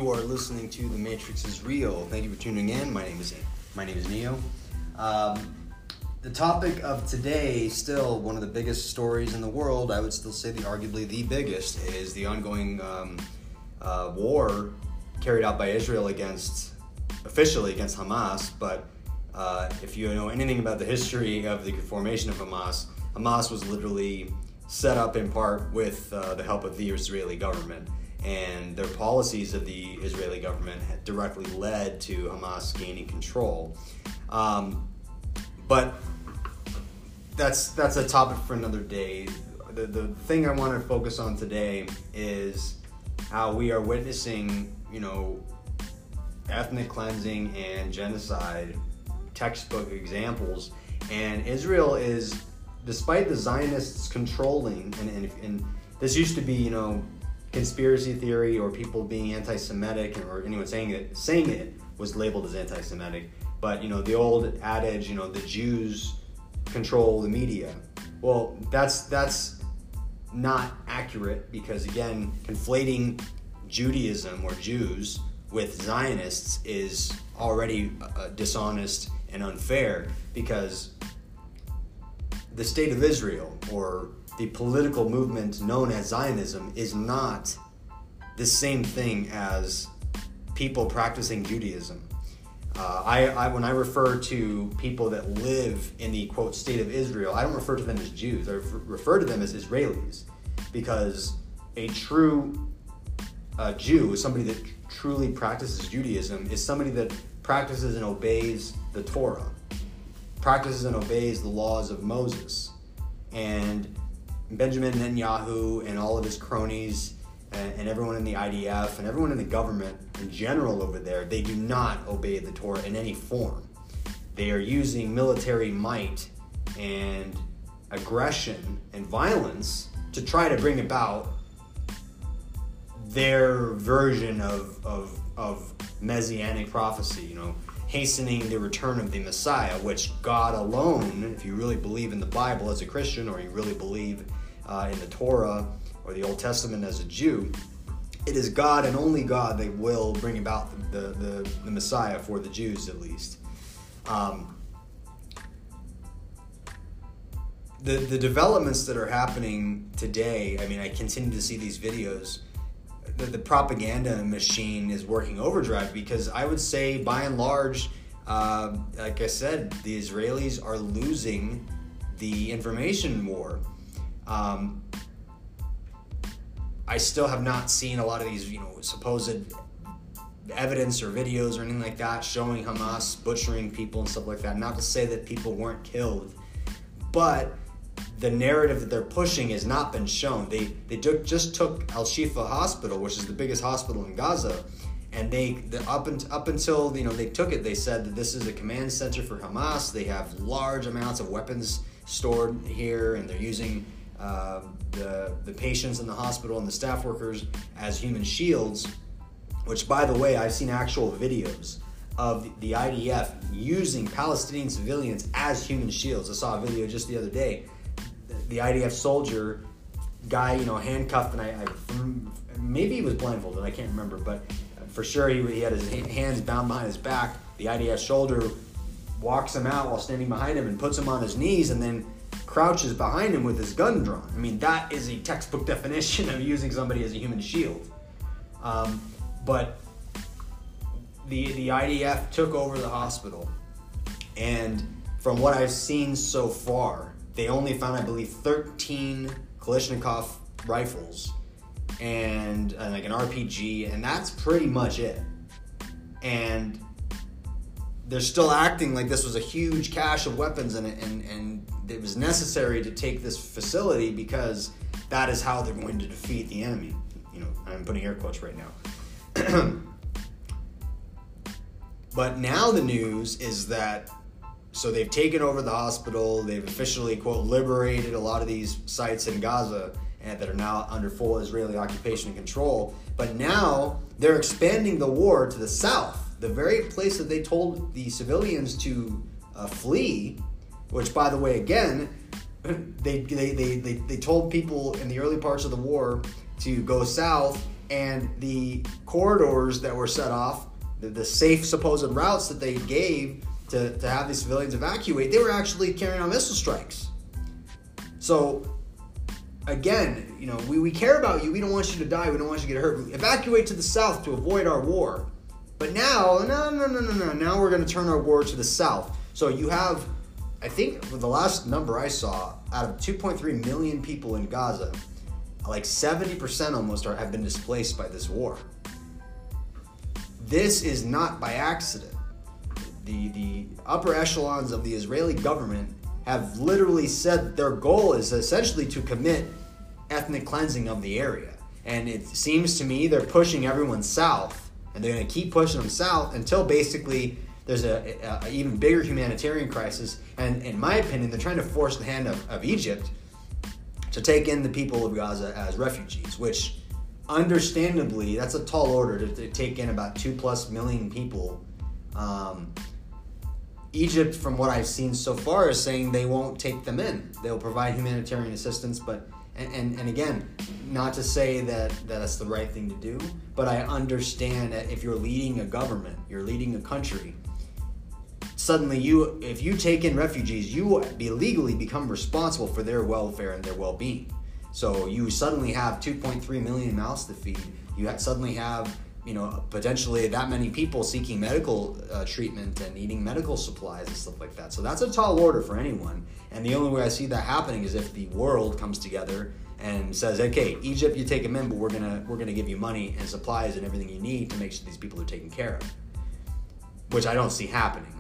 You are listening to The Matrix is Real. Thank you for tuning in. My name is Neo. The topic of today, still one of the biggest stories in the world, I would still say arguably the biggest, is the ongoing war carried out by Israel officially against Hamas. But if you know anything about the history of the formation of Hamas, Hamas was literally set up in part with the help of the Israeli government. And their policies of the Israeli government had directly led to Hamas gaining control. But that's a topic for another day. The thing I want to focus on today is how we are witnessing, ethnic cleansing and genocide, textbook examples. And Israel is, despite the Zionists controlling, and this used to be, conspiracy theory or people being anti-Semitic, or anyone saying it was labeled as anti-Semitic. But the old adage, the Jews control the media. Well, that's not accurate, because again, conflating Judaism or Jews with Zionists is already dishonest and unfair, because the state of Israel, or the political movement known as Zionism, is not the same thing as people practicing Judaism. When I refer to people that live in the, quote, state of Israel, I don't refer to them as Jews. I refer to them as Israelis, because a true Jew is somebody that truly practices Judaism, is somebody that practices and obeys the Torah, practices and obeys the laws of Moses. And Benjamin Netanyahu and all of his cronies and everyone in the IDF and everyone in the government in general over there, they do not obey the Torah in any form. They are using military might and aggression and violence to try to bring about their version of messianic prophecy, hastening the return of the Messiah, which God alone, if you really believe in the Bible as a Christian, or you really believe in the Torah or the Old Testament as a Jew, it is God and only God that will bring about the Messiah for the Jews, at least. The developments that are happening today, I continue to see these videos. The propaganda machine is working overdrive, because I would say, by and large, like I said, the Israelis are losing the information war. I still have not seen a lot of these, supposed evidence or videos or anything like that showing Hamas butchering people and stuff like that. Not to say that people weren't killed, but the narrative that they're pushing has not been shown. They just took Al-Shifa Hospital, which is the biggest hospital in Gaza, and up until they took it, they said that this is a command center for Hamas. They have large amounts of weapons stored here, and they're using the patients in the hospital and the staff workers as human shields, which, by the way, I've seen actual videos of the IDF using Palestinian civilians as human shields. I saw a video just the other day. The IDF soldier guy, handcuffed, and I maybe he was blindfolded, I can't remember, but for sure he had his hands bound behind his back. The IDF soldier walks him out while standing behind him and puts him on his knees, and then crouches behind him with his gun drawn. That is a textbook definition of using somebody as a human shield. But the IDF took over the hospital, and from what I've seen so far, they only found, I believe, 13 Kalashnikov rifles and like an RPG, and that's pretty much it. And they're still acting like this was a huge cache of weapons, and it was necessary to take this facility because that is how they're going to defeat the enemy. I'm putting air quotes right now. But now the news is that, so they've taken over the hospital, they've officially, quote, liberated a lot of these sites in Gaza and that are now under full Israeli occupation and control, but now they're expanding the war to the south, the very place that they told the civilians to flee, which, by the way, again, they told people in the early parts of the war to go south, And the corridors that were set off, the safe supposed routes that they gave to have these civilians evacuate, they were actually carrying out missile strikes. So, again, we care about you. We don't want you to die. We don't want you to get hurt. Evacuate to the south to avoid our war. But now, no. Now we're going to turn our war to the south. So you have, I think, the last number I saw, out of 2.3 million people in Gaza, like 70% almost have been displaced by this war. This is not by accident. The upper echelons of the Israeli government have literally said their goal is essentially to commit ethnic cleansing of the area. And it seems to me they're pushing everyone south, and they're going to keep pushing them south until basically there's a even bigger humanitarian crisis. And in my opinion, they're trying to force the hand of Egypt to take in the people of Gaza as refugees, which understandably, that's a tall order to take in about 2+ million people. Egypt, from what I've seen so far, is saying they won't take them in. They'll provide humanitarian assistance, but and again, not to say that that's the right thing to do, but I understand that if you're leading a government, you're leading a country, suddenly if you take in refugees, you legally become responsible for their welfare and their well-being. So you suddenly have 2.3 million mouths to feed. You suddenly have potentially that many people seeking medical treatment and needing medical supplies and stuff like that. So that's a tall order for anyone. And the only way I see that happening is if the world comes together and says, okay, Egypt, you take them in, but we're gonna give you money and supplies and everything you need to make sure these people are taken care of, which I don't see happening.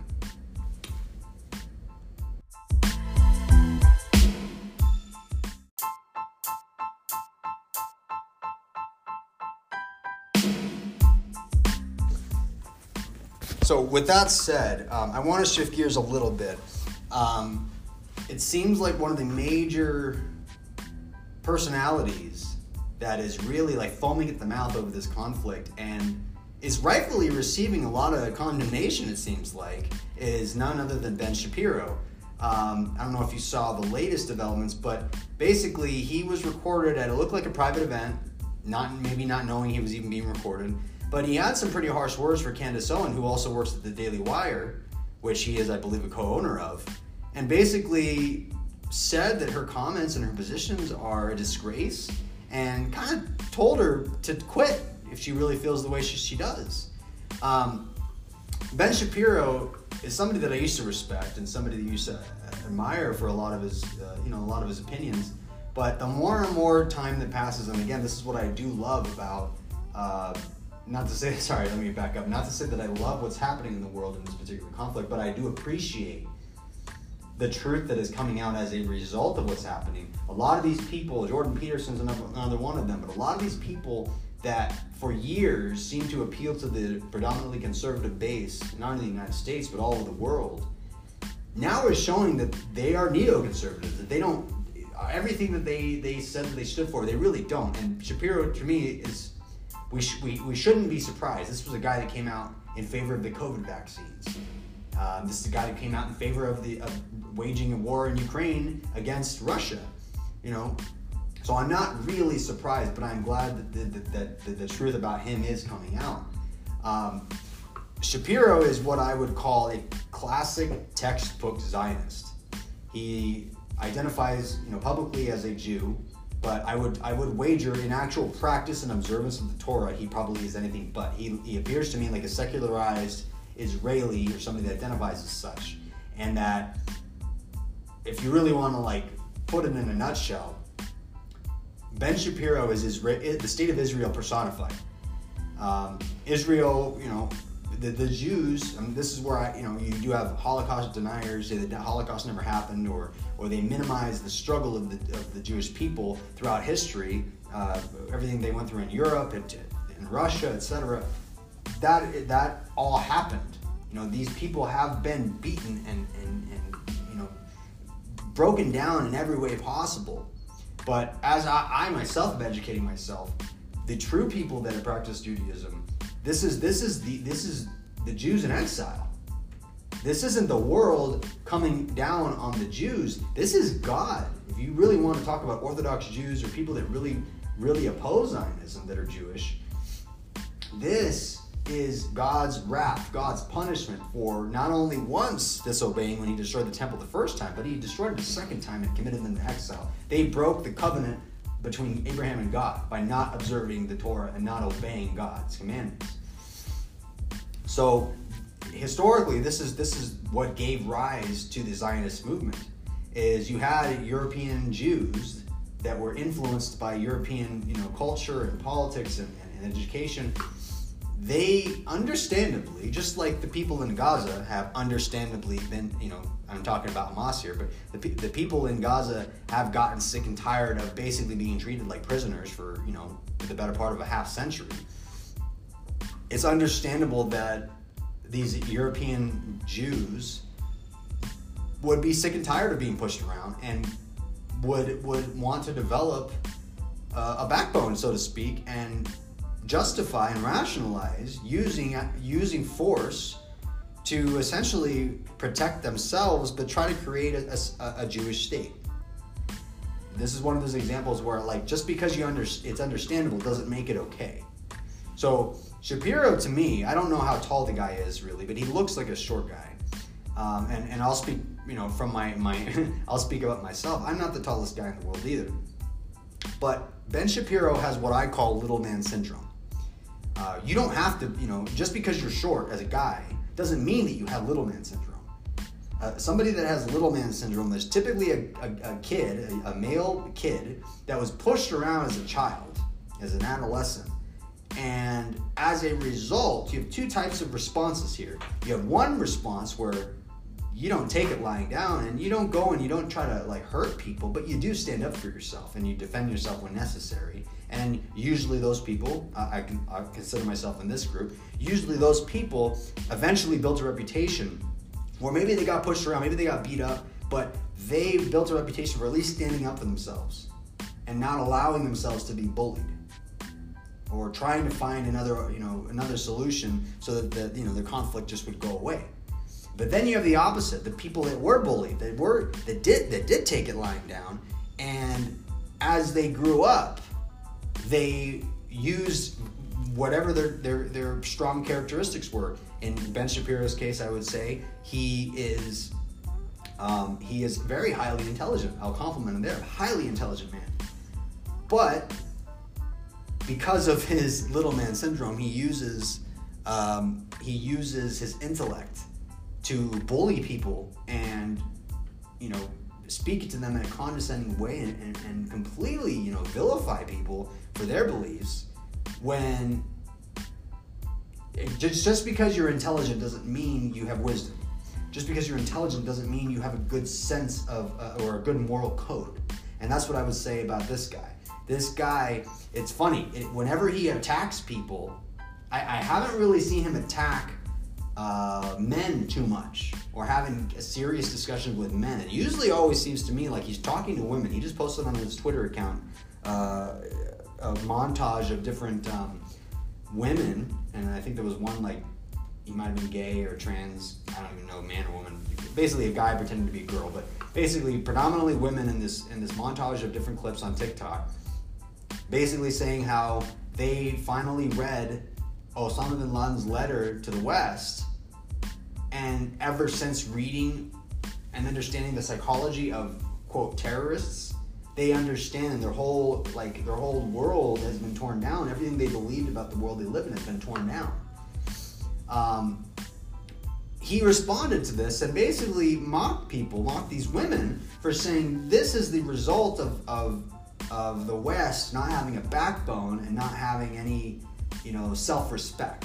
So with that said, I want to shift gears a little bit. It seems like one of the major personalities that is really like foaming at the mouth over this conflict and is rightfully receiving a lot of condemnation, it seems like, is none other than Ben Shapiro. I don't know if you saw the latest developments, but basically he was recorded at, it looked like a private event, maybe not knowing he was even being recorded. But he had some pretty harsh words for Candace Owen, who also works at the Daily Wire, which he is, I believe, a co-owner of, and basically said that her comments and her positions are a disgrace and kind of told her to quit if she really feels the way she does. Ben Shapiro is somebody that I used to respect and somebody that I used to admire for a lot of his, opinions. But the more and more time that passes, and again, this is what I do love about. Not to say that I love what's happening in the world in this particular conflict, but I do appreciate the truth that is coming out as a result of what's happening. A lot of these people, Jordan Peterson's another one of them, but a lot of these people that for years seem to appeal to the predominantly conservative base, not only in the United States, but all over the world, now is showing that they are neoconservatives, that they don't, everything that they said that they stood for, they really don't. And Shapiro, to me, is... We shouldn't be surprised. This was a guy that came out in favor of the COVID vaccines. This is a guy that came out in favor of waging a war in Ukraine against Russia. So I'm not really surprised, but I'm glad that the truth about him is coming out. Shapiro is what I would call a classic textbook Zionist. He identifies, publicly as a Jew. But I would wager in actual practice and observance of the Torah, he probably is anything but. He appears to me like a secularized Israeli or somebody that identifies as such. And that if you really want to put it in a nutshell, Ben Shapiro is the state of Israel personified. Israel, the Jews, this is where you do have Holocaust deniers say that the Holocaust never happened, or they minimize the struggle of the Jewish people throughout history, everything they went through in Europe, in Russia, etc. That all happened. These people have been beaten and broken down in every way possible. But as I myself am educating myself, the true people that have practiced Judaism, this is the Jews in exile. This isn't the world coming down on the Jews. This is God. If you really want to talk about Orthodox Jews or people that really, really oppose Zionism that are Jewish, This is God's wrath, God's punishment for not only once disobeying when he destroyed the temple the first time, but he destroyed it the second time and committed them to exile. They broke the covenant between Abraham and God by not observing the Torah and not obeying God's commandments. So historically, this is what gave rise to the Zionist movement. Is you had European Jews that were influenced by European, culture and politics and education. They understandably, just like the people in Gaza have understandably been, I'm talking about Hamas here, but the people in Gaza have gotten sick and tired of basically being treated like prisoners for, the better part of a half century. It's understandable that these European Jews would be sick and tired of being pushed around and would want to develop a backbone, so to speak, and justify and rationalize using force to essentially protect themselves, but try to create a Jewish state. This is one of those examples where, just because it's understandable doesn't make it okay. So Shapiro, to me, I don't know how tall the guy is really, but he looks like a short guy. And I'll speak, from my I'll speak about myself. I'm not the tallest guy in the world either. But Ben Shapiro has what I call little man syndrome. You don't have to, just because you're short as a guy doesn't mean that you have little man syndrome. Somebody that has little man syndrome is typically a kid, a male kid that was pushed around as a child, as an adolescent. And as a result, you have two types of responses here. You have one response where you don't take it lying down and you don't go and you don't try to hurt people, but you do stand up for yourself and you defend yourself when necessary. And usually those people, I consider myself in this group, usually those people eventually built a reputation where maybe they got pushed around, maybe they got beat up, but they built a reputation for at least standing up for themselves and not allowing themselves to be bullied, or trying to find another solution so that the conflict just would go away. But then you have the opposite, the people that were bullied, that did take it lying down, and as they grew up, they used whatever their strong characteristics were. In Ben Shapiro's case, I would say he is very highly intelligent. I'll compliment him there, highly intelligent man. But because of his little man syndrome, he uses his intellect to bully people and speak to them in a condescending way and completely vilify people for their beliefs, when just because you're intelligent doesn't mean you have wisdom. Just because you're intelligent doesn't mean you have a good sense of or a good moral code. And that's what I would say about this guy. This guy, it's funny, whenever he attacks people, I haven't really seen him attack men too much or having a serious discussion with men. It usually always seems to me like he's talking to women. He just posted on his Twitter account a montage of different women, and I think there was one he might have been gay or trans, I don't even know, man or woman. Basically a guy pretending to be a girl, but basically predominantly women in this montage of different clips on TikTok, basically saying how they finally read Osama bin Laden's letter to the West, and ever since reading and understanding the psychology of, quote, terrorists, they understand their whole world has been torn down. Everything they believed about the world they live in has been torn down. He responded to this and basically mocked these women for saying this is the result of the West not having a backbone and not having any, self-respect.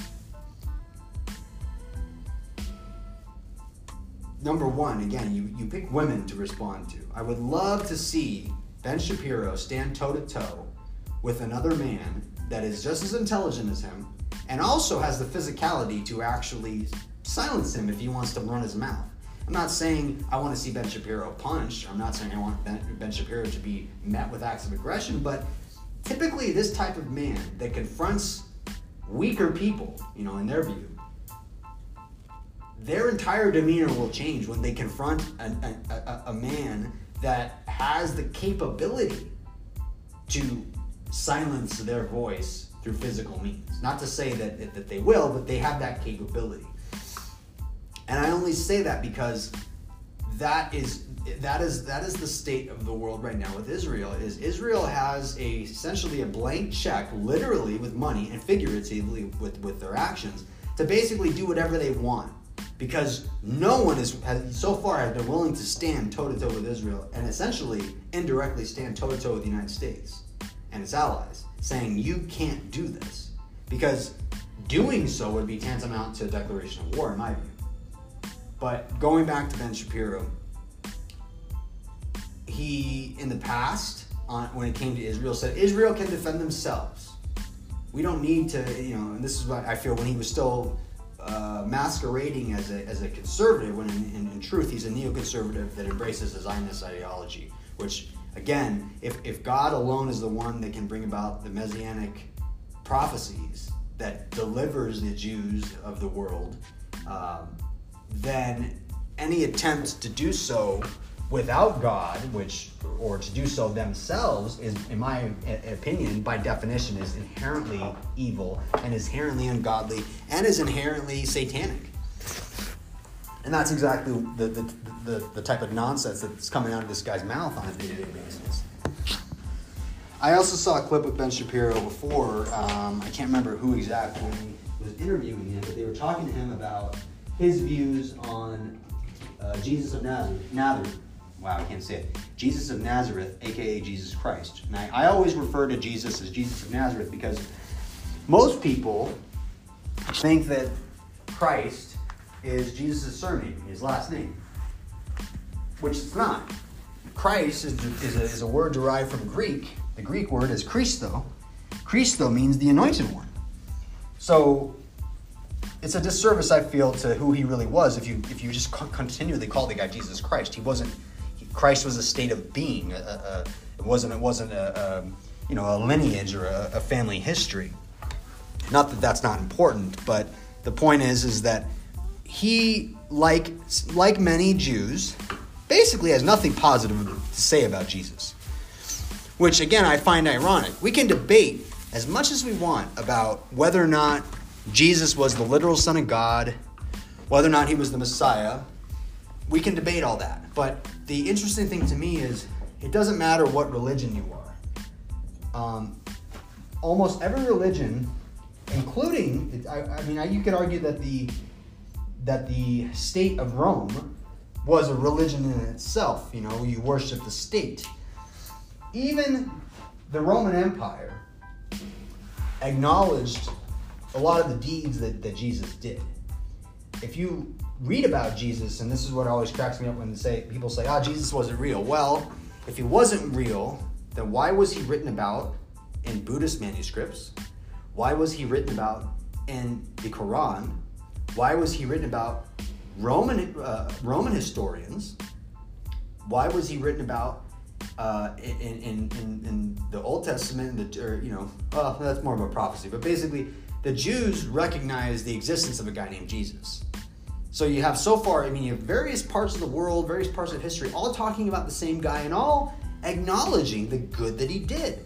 Number one, again, you pick women to respond to. I would love to see Ben Shapiro stand toe-to-toe with another man that is just as intelligent as him and also has the physicality to actually silence him if he wants to run his mouth. I'm not saying I want to see Ben Shapiro punched. I'm not saying I want Ben Shapiro to be met with acts of aggression, but typically this type of man that confronts weaker people, in their view, their entire demeanor will change when they confront a man that has the capability to silence their voice through physical means. Not to say that they will, but they have that capability. And I only say that because that is the state of the world right now with Israel. Israel has essentially a blank check, literally with money and figuratively with their actions, to basically do whatever they want, because no one has so far been willing to stand toe-to-toe with Israel and essentially indirectly stand toe-to-toe with the United States and its allies, saying you can't do this, because doing so would be tantamount to a declaration of war, in my view. But going back to Ben Shapiro, he, in the past, when it came to Israel, said Israel can defend themselves. We don't need to, and this is what I feel, when he was still masquerading as a conservative, when in truth he's a neoconservative that embraces a Zionist ideology, which, again, if God alone is the one that can bring about the messianic prophecies that delivers the Jews of the world, then any attempt to do so without God, or to do so themselves, is, in my opinion, by definition, is inherently evil and is inherently ungodly and is inherently satanic. And that's exactly the type of nonsense that's coming out of this guy's mouth on a day-to-day basis. I also saw a clip with Ben Shapiro before. I can't remember who exactly was interviewing him, but they were talking to him about his views on Jesus of Nazareth. Wow, I can't say it. Jesus of Nazareth, a.k.a. Jesus Christ. And I always refer to Jesus as Jesus of Nazareth because most people think that Christ is Jesus' surname, his last name, which it's not. Christ is a word derived from Greek. The Greek word is Christo. Christo means the anointed one. So it's a disservice, I feel, to who he really was if you just continually call the guy Jesus Christ. Christ was a state of being. It wasn't a lineage or a family history. Not that that's not important, but the point is that he, like many Jews, basically has nothing positive to say about Jesus. Which, again, I find ironic. We can debate as much as we want about whether or not Jesus was the literal Son of God, whether or not he was the Messiah. We can debate all that. But the interesting thing to me is it doesn't matter what religion you are. Almost every religion, including, you could argue that the state of Rome was a religion in itself. You worship the state. Even the Roman Empire acknowledged a lot of the deeds that Jesus did. If you read about Jesus, and this is what always cracks me up when people say, Jesus wasn't real. Well, if he wasn't real, then why was he written about in Buddhist manuscripts? Why was he written about in the Quran? Why was he written about Roman historians? Why was he written about in the Old Testament? That's more of a prophecy, but basically, the Jews recognize the existence of a guy named Jesus. So you have you have various parts of the world, various parts of history, all talking about the same guy and all acknowledging the good that he did.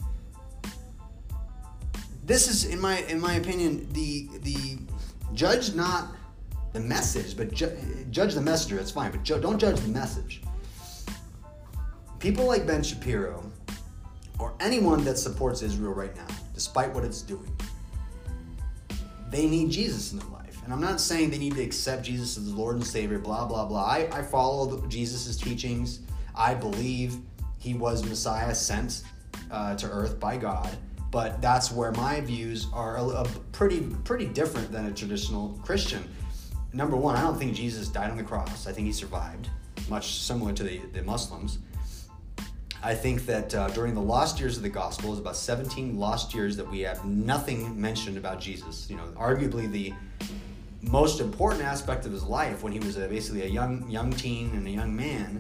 This is, in my opinion, the judge not the message, but judge the messenger. That's fine, but don't judge the message. People like Ben Shapiro, or anyone that supports Israel right now, despite what it's doing, they need Jesus in their life. And I'm not saying they need to accept Jesus as Lord and Savior, blah, blah, blah. I follow Jesus' teachings. I believe he was Messiah sent to earth by God. But that's where my views are pretty different than a traditional Christian. Number one, I don't think Jesus died on the cross. I think he survived, much similar to the Muslims. I think that during the lost years of the gospel, it's about 17 lost years that we have nothing mentioned about Jesus. Arguably the most important aspect of his life, when he was basically a young teen and a young man,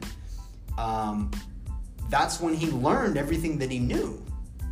that's when he learned everything that he knew.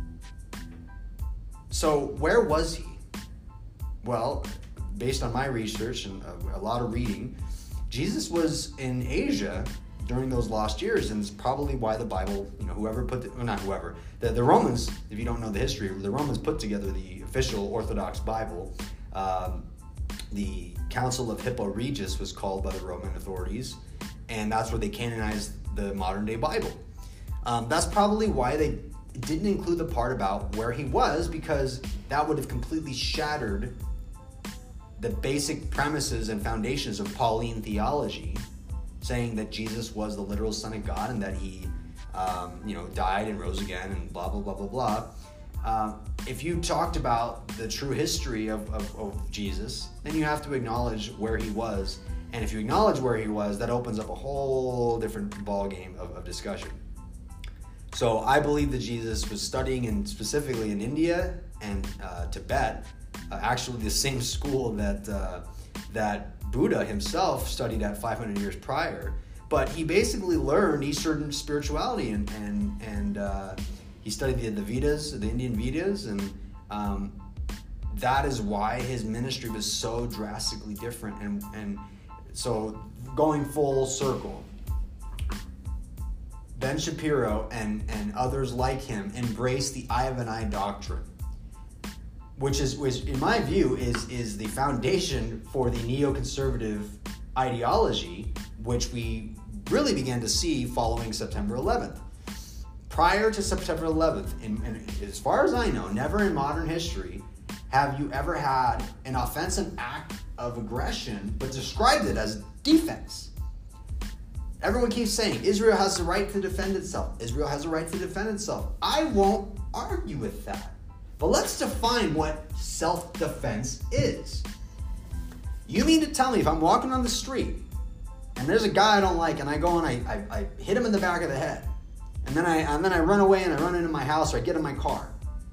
So where was he? Well, based on my research and a lot of reading, Jesus was in Asia during those lost years, and it's probably why the Bible, the Romans, if you don't know the history, the Romans put together the official Orthodox Bible. The Council of Hippo Regius was called by the Roman authorities, and that's where they canonized the modern day Bible. That's probably why they didn't include the part about where he was, because that would have completely shattered the basic premises and foundations of Pauline theology, saying that Jesus was the literal Son of God and that he died and rose again and blah, blah, blah, blah, blah. If you talked about the true history of Jesus, then you have to acknowledge where he was. And if you acknowledge where he was, that opens up a whole different ballgame of discussion. So I believe that Jesus was studying specifically in India and Tibet, actually the same school that Buddha himself studied at 500 years prior. But he basically learned Eastern spirituality and he studied the Vedas, the Indian Vedas, and that is why his ministry was so drastically different. And so going full circle, Ben Shapiro and others like him embrace the eye of an eye doctrine, which in my view is the foundation for the neoconservative ideology, which we really began to see following September 11th. Prior to September 11th, and as far as I know, never in modern history have you ever had an offensive act of aggression but described it as defense. Everyone keeps saying Israel has the right to defend itself. Israel has the right to defend itself. I won't argue with that. But let's define what self-defense is. You mean to tell me if I'm walking on the street and there's a guy I don't like and I go and I hit him in the back of the head, and then I run away and I run into my house or I get in my car.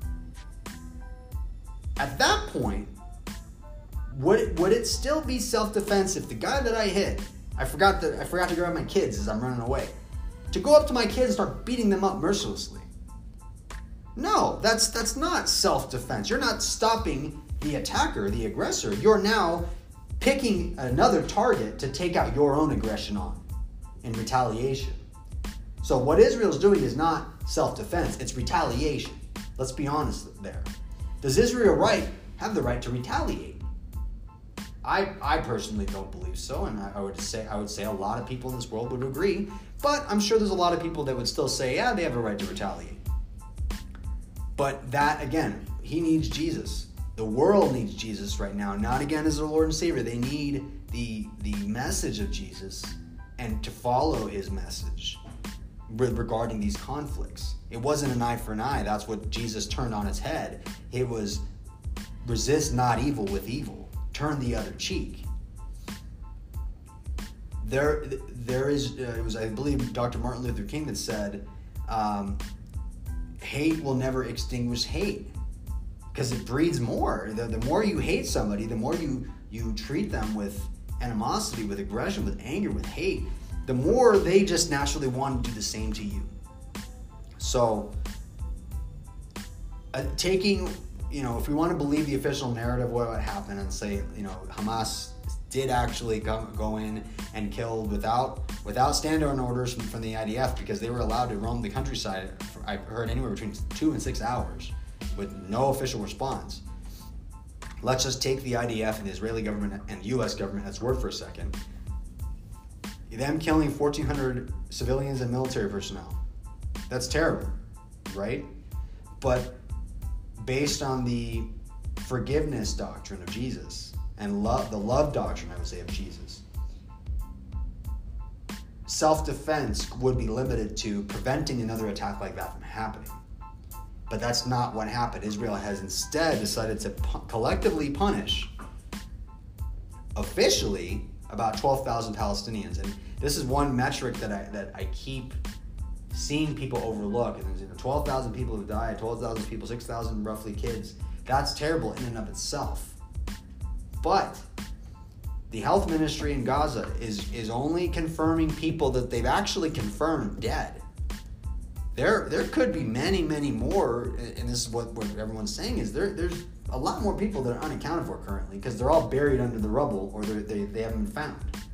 At that point, would it still be self-defense if the guy that I hit, I forgot to grab my kids as I'm running away, to go up to my kids and start beating them up mercilessly? No, that's not self-defense. You're not stopping the attacker, the aggressor. You're now picking another target to take out your own aggression on in retaliation. So what Israel's doing is not self-defense, it's retaliation. Let's be honest there. Does Israel have the right to retaliate? I personally don't believe so, and I would say a lot of people in this world would agree, but I'm sure there's a lot of people that would still say, yeah, they have a right to retaliate. But that, again, he needs Jesus. The world needs Jesus right now, not again as their Lord and Savior. They need the message of Jesus and to follow his message regarding these conflicts. It wasn't an eye for an eye. That's what Jesus turned on its head. It was resist not evil with evil. Turn the other cheek. There is, it was, I believe, Dr. Martin Luther King that said, hate will never extinguish hate, because it breeds more. The more you hate somebody, the more you treat them with animosity, with aggression, with anger, with hate, the more they just naturally want to do the same to you. So, if we want to believe the official narrative of what happened and say, Hamas did actually go in and killed without standing orders from the IDF, because they were allowed to roam the countryside, I've heard, anywhere between 2 and 6 hours with no official response. Let's just take the IDF and the Israeli government and the U.S. government at its word for a second. Them killing 1,400 civilians and military personnel. That's terrible, right? But based on the forgiveness doctrine of Jesus and the love doctrine, I would say, of Jesus, self-defense would be limited to preventing another attack like that from happening. But that's not what happened. Israel has instead decided to collectively punish, officially, about 12,000 Palestinians. And this is one metric that I keep seeing people overlook. And 12,000 people have died, 12,000 people, 6,000 roughly kids. That's terrible in and of itself. But the health ministry in Gaza is only confirming people that they've actually confirmed dead. There could be many, many more, and this is what everyone's saying, is there's a lot more people that are unaccounted for currently, because they're all buried under the rubble, or they haven't been found.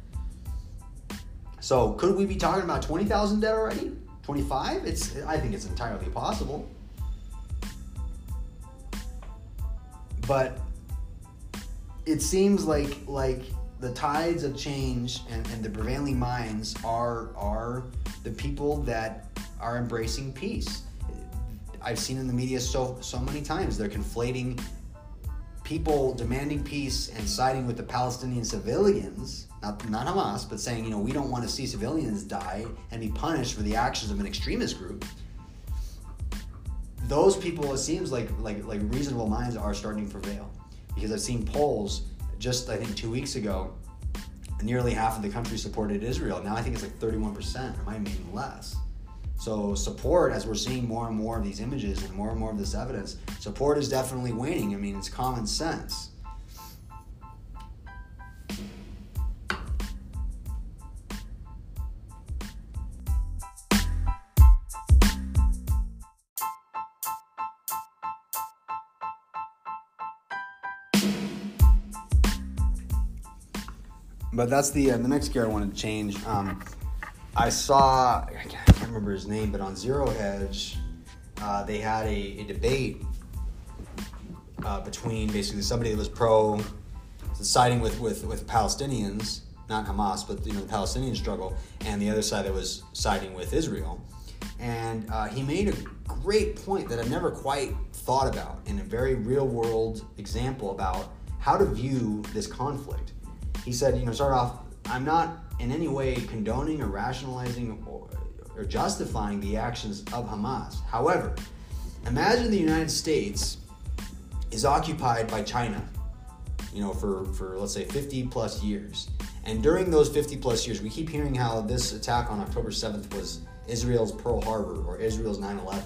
So could we be talking about 20,000 dead already? 25? I think it's entirely possible. But it seems like the tides of change and the prevailing minds are the people that are embracing peace. I've seen in the media so many times they're conflating people demanding peace and siding with the Palestinian civilians, not Hamas, but saying, we don't want to see civilians die and be punished for the actions of an extremist group. Those people, it seems like reasonable minds are starting to prevail, because I've seen polls just, I think 2 weeks ago, nearly half of the country supported Israel. Now I think it's like 31%, or might be even less. So support, as we're seeing more and more of these images and more of this evidence, support is definitely waning. I mean, it's common sense. But that's the next gear I wanted to change. I can't remember his name, but on Zero Hedge, they had a debate between basically somebody that was siding with Palestinians, not Hamas, but the Palestinian struggle, and the other side that was siding with Israel. And he made a great point that I've never quite thought about in a very real world example about how to view this conflict. He said, start off, I'm not in any way condoning or rationalizing or justifying the actions of Hamas. However, imagine the United States is occupied by China, for let's say 50 plus years. And during those 50 plus years, we keep hearing how this attack on October 7th was Israel's Pearl Harbor or Israel's 9/11.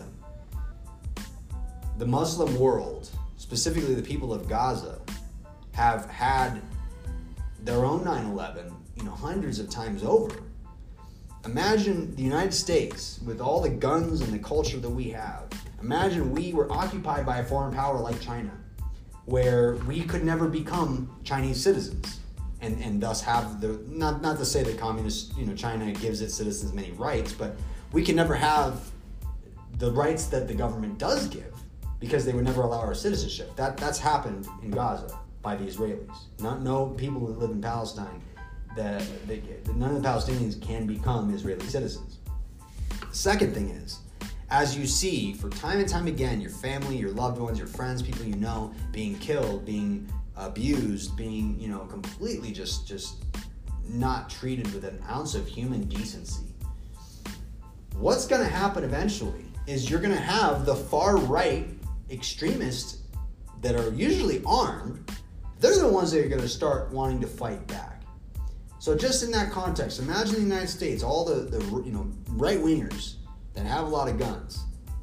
The Muslim world, specifically the people of Gaza, have had their own 9/11, hundreds of times over. Imagine the United States with all the guns and the culture that we have. Imagine we were occupied by a foreign power like China, where we could never become Chinese citizens and thus have the, not to say that communist, China gives its citizens many rights, but we can never have the rights that the government does give because they would never allow our citizenship. That's happened in Gaza by the Israelis. No people who live in Palestine, none of the Palestinians can become Israeli citizens. The second thing is, as you see for time and time again, your family, your loved ones, your friends, people you know, being killed, being abused, being, completely just not treated with an ounce of human decency. What's going to happen eventually is you're going to have the far right extremists that are usually armed. They're the ones that are going to start wanting to fight back. So just in that context, imagine the United States, all the right-wingers that have a lot of guns.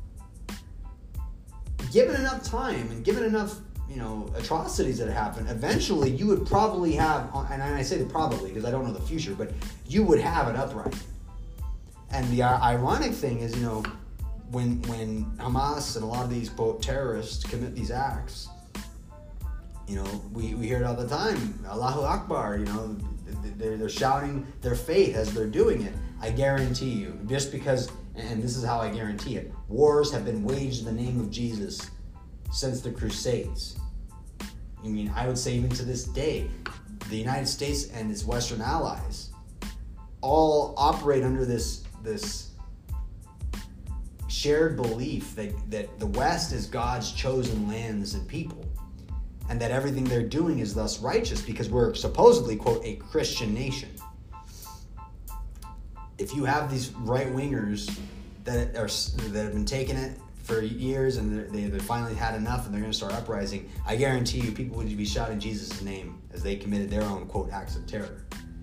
Given enough time and given enough, atrocities that happen, eventually you would probably have, and I say probably because I don't know the future, but you would have an uprising. And the ironic thing is, when Hamas and a lot of these, quote, terrorists commit these acts, we hear it all the time, Allahu Akbar, they're shouting their faith as they're doing it. I guarantee you, just because, and this is how I guarantee it, wars have been waged in the name of Jesus since the Crusades. I would say even to this day, the United States and its Western allies all operate under this shared belief that the West is God's chosen lands and people, and that everything they're doing is thus righteous because we're supposedly, quote, a Christian nation. If you have these right-wingers that have been taking it for years and they finally had enough and they're going to start uprising, I guarantee you people would be shouting Jesus' name as they committed their own, quote, acts of terror.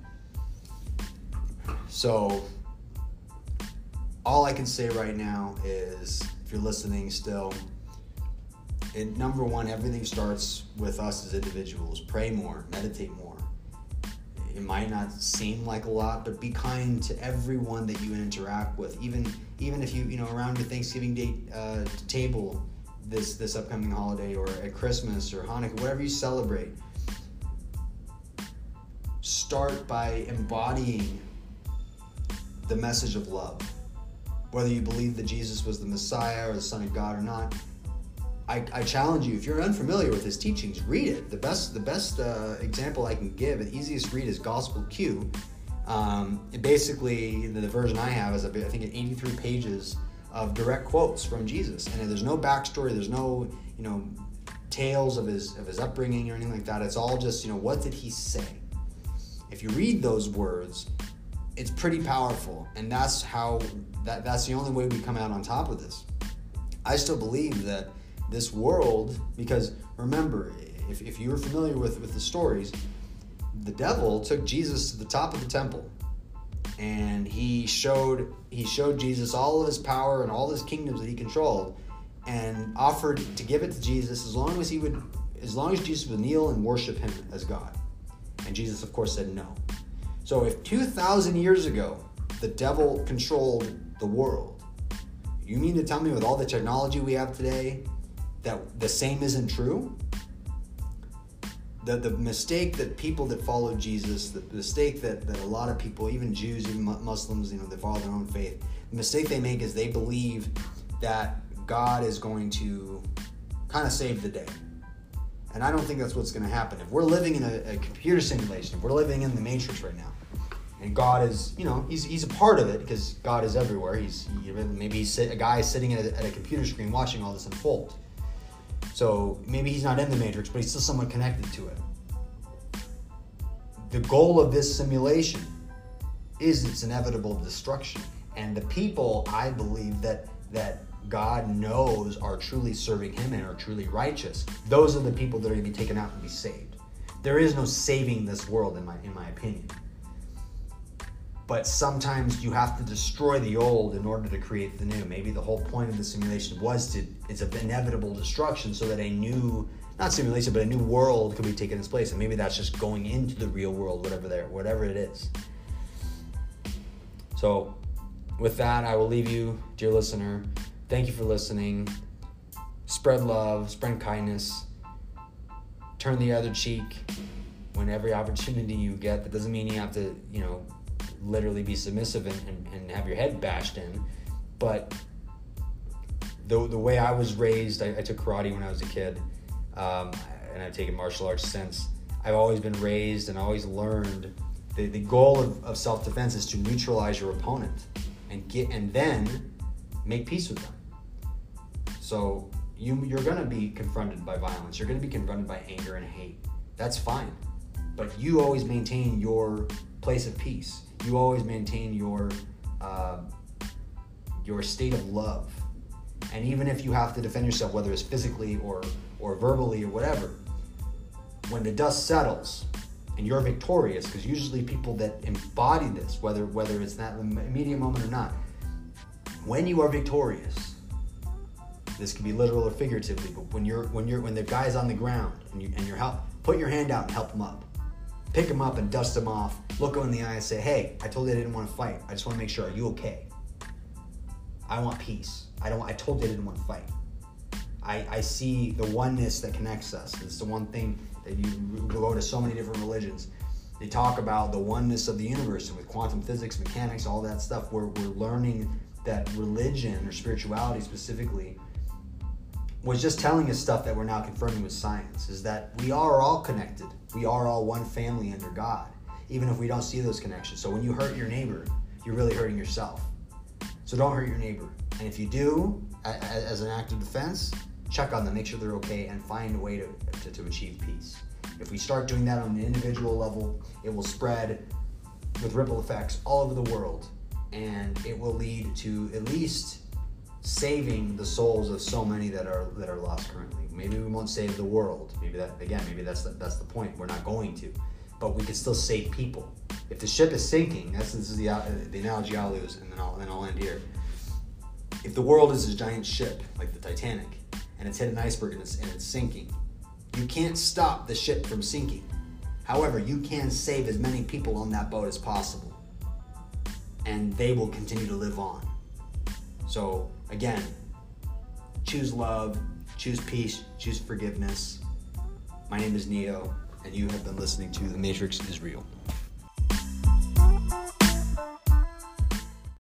So all I can say right now is, if you're listening still, number one, everything starts with us as individuals. Pray more, meditate more. It might not seem like a lot, but be kind to everyone that you interact with. Even if you around your Thanksgiving Day table this upcoming holiday, or at Christmas or Hanukkah, whatever you celebrate, start by embodying the message of love. Whether you believe that Jesus was the Messiah or the Son of God or not, I challenge you, if you're unfamiliar with his teachings, read it. The best example I can give, the easiest read is Gospel Q. Basically, the version I have is, I think, 83 pages of direct quotes from Jesus, and there's no backstory, there's no, tales of his upbringing or anything like that. It's all just, what did he say? If you read those words, it's pretty powerful, and that's the only way we come out on top of this. I still believe that this world, because remember, if you're familiar with the stories, the devil took Jesus to the top of the temple, and he showed Jesus all of his power and all his kingdoms that he controlled, and offered to give it to Jesus as long as Jesus would kneel and worship him as God. And Jesus, of course, said no. So if 2,000 years ago the devil controlled the world, you mean to tell me with all the technology we have today that the same isn't true? The mistake that people that follow Jesus, the mistake that a lot of people, even Jews, even Muslims, that follow their own faith, the mistake they make is they believe that God is going to kind of save the day. And I don't think that's what's going to happen. If we're living in a computer simulation, if we're living in the Matrix right now, and God is, he's a part of it because God is everywhere. Maybe he's a guy sitting at a computer screen watching all this unfold. So maybe he's not in the Matrix, but he's still somewhat connected to it. The goal of this simulation is its inevitable destruction. And the people, I believe, that God knows are truly serving him and are truly righteous, those are the people that are going to be taken out and be saved. There is no saving this world, in my opinion. But sometimes you have to destroy the old in order to create the new. Maybe the whole point of the simulation it's an inevitable destruction so that a new world could be taken its place. And maybe that's just going into the real world, whatever it is. So with that, I will leave you, dear listener. Thank you for listening. Spread love, spread kindness. Turn the other cheek when every opportunity you get. That doesn't mean you have to, literally be submissive and have your head bashed in. But the way I was raised, I took karate when I was a kid, and I've taken martial arts since. I've always been raised and always learned the goal of self-defense is to neutralize your opponent and then make peace with them. So you're going to be confronted by violence. You're going to be confronted by anger and hate. That's fine. But you always maintain your place of peace. You always maintain your state of love. And even if you have to defend yourself, whether it's physically or verbally or whatever, when the dust settles and you're victorious, because usually people that embody this, whether it's that immediate moment or not, when you are victorious, this can be literal or figuratively, but when the guy's on the ground and you're put your hand out and help him up. Pick him up and dust him off. Look him in the eye and say, hey, I told you I didn't want to fight. I just want to make sure, are you okay? I want peace. I told you I didn't want to fight. I see the oneness that connects us. It's the one thing that you go to so many different religions. They talk about the oneness of the universe, and with quantum physics, mechanics, all that stuff. We're learning that religion, or spirituality specifically, was just telling us stuff that we're now confirming with science, is that we are all connected. We are all one family under God, even if we don't see those connections. So when you hurt your neighbor, you're really hurting yourself. So don't hurt your neighbor. And if you do, as an act of defense, check on them, make sure they're okay, and find a way to achieve peace. If we start doing that on an individual level, it will spread with ripple effects all over the world, and it will lead to at least saving the souls of so many that are lost currently. Maybe we won't save the world. Maybe that's the point. We're not going to, but we can still save people. If the ship is sinking, this is the analogy I'll use, and then I'll end here. If the world is a giant ship like the Titanic, and it's hit an iceberg and it's sinking, you can't stop the ship from sinking. However, you can save as many people on that boat as possible, and they will continue to live on. So again, choose love, choose peace, choose forgiveness. My name is Neo, and you have been listening to The Matrix is Real.